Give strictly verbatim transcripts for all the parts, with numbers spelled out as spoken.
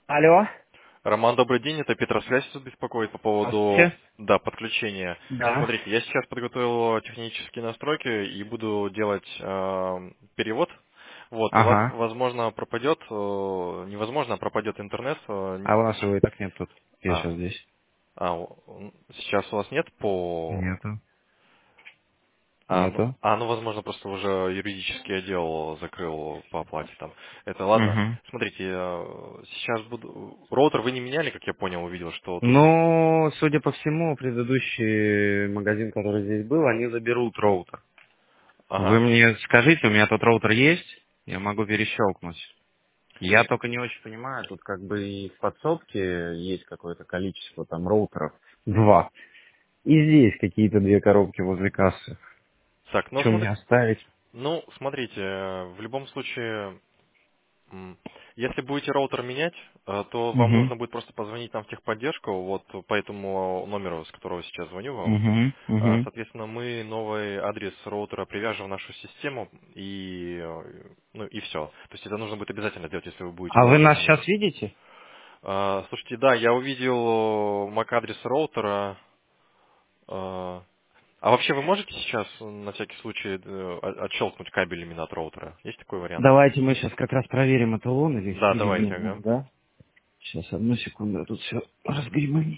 Алло. Роман, добрый день. Это Петросвязь тут беспокоит по поводу Здравствуйте. да, подключения. Да. Смотрите, я сейчас подготовил технические настройки и буду делать э, перевод. Вот, у вас, Ага. возможно, пропадет, э, невозможно, пропадет интернет. э, А не- у нас его и так нет тут. Я а, сейчас здесь. а, у- сейчас у вас нет по Нету. А, ну, Нету. а, ну, возможно, просто уже юридический отдел закрыл по оплате там. Это ладно. Угу. Смотрите, э, сейчас буду... Роутер вы не меняли, как я понял, увидел, что тут... Ну, судя по всему, предыдущий магазин, который здесь был, они заберут роутер. Вы Ага. мне скажите, у меня тут роутер есть, я могу перещелкнуть. Я только не очень понимаю, тут как бы и в подсобке есть какое-то количество там роутеров. Два. И здесь какие-то две коробки возле кассы. Так, ну, Что мне смотри... оставить? ну, смотрите, э, в любом случае, м, если будете роутер менять, э, то вам Угу. нужно будет просто позвонить нам в техподдержку, вот по этому номеру, с которого сейчас звоню вам. Угу. А, Угу. Соответственно, мы новый адрес роутера привяжем в нашу систему, и, э, ну, и все. То есть это нужно будет обязательно сделать, если вы будете А вы роутер нас менять. сейчас видите? А, Слушайте, да, я увидел эм эй си-адрес роутера. А а вообще вы можете сейчас, на всякий случай, э, от- отщелкнуть кабель именно от роутера? Есть такой вариант? Давайте мы сейчас как раз проверим, это он или, Да, или не давайте, он, ага. да? Сейчас, одну секунду, я тут все разгребаю.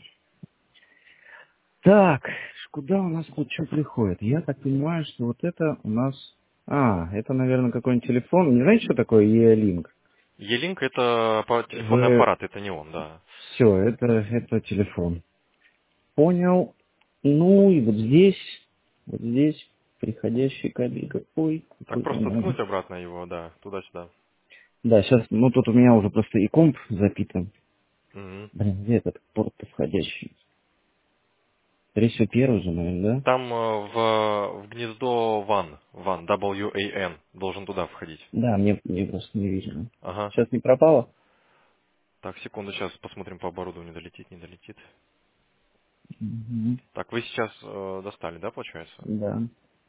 Так, куда у нас тут что приходит? Я так понимаю, что вот это у нас... А, это, наверное, какой-нибудь телефон. Не знаете, что такое E-Link? E-Link это аппа- телефонный Вы... аппарат, это не он, да. Все, это, это телефон. Понял. Ну и вот здесь, вот здесь приходящий кабель какой, Так какой там просто надо. ткнуть обратно его, да, туда-сюда. Да, сейчас, ну тут у меня уже просто и комп запитан. Мгм. Блин, где этот порт входящий? Скорее всего, первый же, наверное, да? Там э, в, в гнездо ван, ван, W A N, должен туда входить. Да, мне, мне просто не видно. Ага. Сейчас не пропало? Так, секунду, сейчас посмотрим по оборудованию, долетит, не долетит. Мгм. Так, вы сейчас э, достали, да, получается? Да.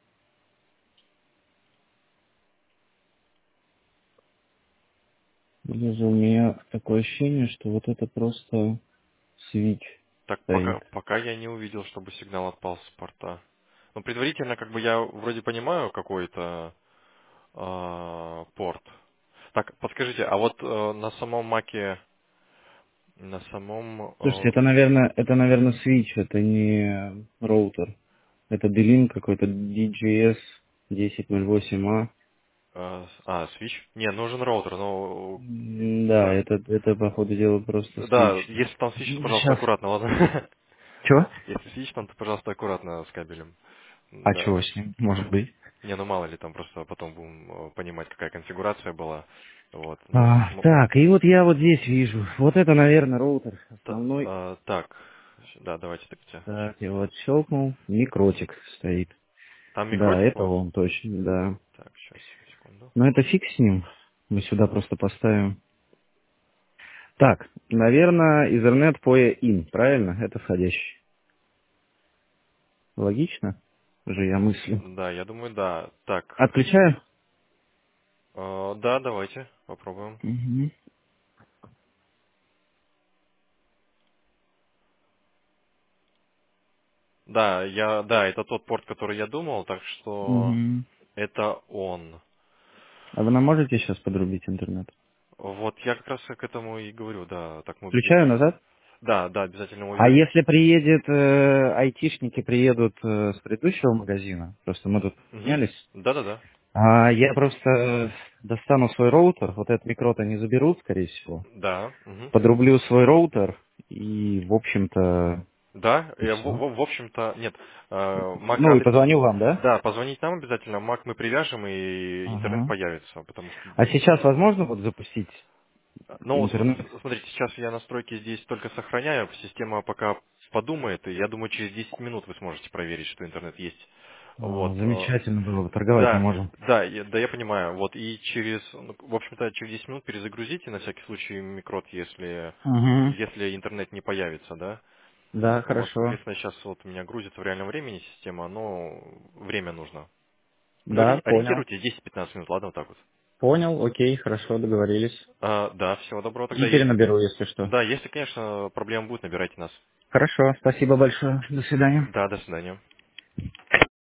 Или же у меня такое ощущение, что вот это просто свич Так, пока, стоит. пока я не увидел, чтобы сигнал отпал с порта. Но предварительно, как бы я вроде понимаю какой-то э, порт. Так, подскажите, а вот э, на самом маке, на самом Слушайте, э, это, наверное, это, наверное, свич, это не роутер. Это Делин какой-то ди джей эс десять ноль восемь а. э, а, свич? Не, нужен роутер, но М, Да, да. это, это, по ходу дела, просто свич. Да, если там свич, то, пожалуйста, Сейчас. аккуратно, ладно? Чего? Если свич, там, то, пожалуйста, аккуратно с кабелем. А Да. чего с ним? Может быть. Не, ну мало ли, там просто потом будем э, понимать, какая конфигурация была. Вот. Ну, А, м- так, и вот я вот здесь вижу. Вот это, наверное, роутер т- основной. э, так, да, давайте так. Сейчас. Так, я вот щелкнул. Микротик стоит. Там Да, микротик у это вас? он точно, да. Так, сейчас, секунду. Но это фиг с ним. Мы сюда просто поставим. Так, наверное, Ethernet по in, правильно? Это входящий. Логично? Же я мыслю. Да, я думаю, да. Так, Отключаю? э, да, давайте попробуем. Угу. Да, я, да, это тот порт, который я думал, так что Угу. это он. А вы нам можете сейчас подрубить интернет? Вот я как раз к этому и говорю, да, так мы Включаю убедимся. назад? Да, да, обязательно А увидим. если приедет, э, айтишники приедут э, с предыдущего магазина, просто мы тут Угу. снялись, Да-да-да. а я просто э, достану свой роутер, вот этот микрот они заберут, скорее всего, Да. Мгм. подрублю свой роутер и, в общем-то, Да, и я, в, все. в- в общем-то, нет, э, Mac Ну и адрес, позвоню вам, да? да, позвонить нам обязательно, Mac мы привяжем и интернет Ага. появится, потому что, А сейчас возможно вот запустить ну, см- интернет? с- смотрите, сейчас я настройки здесь только сохраняю, система пока подумает, и я думаю, через десять минут вы сможете проверить, что интернет есть. А, Вот, э, замечательно было бы, торговать не да, можем. да, я, да, я понимаю, вот, и через, ну, в общем-то, через десять минут перезагрузите на всякий случай микрот, если, Угу. если интернет не появится, да. Да, Вот, хорошо. соответственно, сейчас вот у меня грузится в реальном времени система, но время нужно. Ну, ори- Да, понял. ориентируйтесь десять-пятнадцать минут, ладно, вот так вот. Понял, окей, хорошо, договорились. А, да, всего доброго И тогда. Е- перенаберу, если что. Да, если, конечно, проблема будет, набирайте нас. Хорошо, спасибо большое. До свидания. Да, до свидания.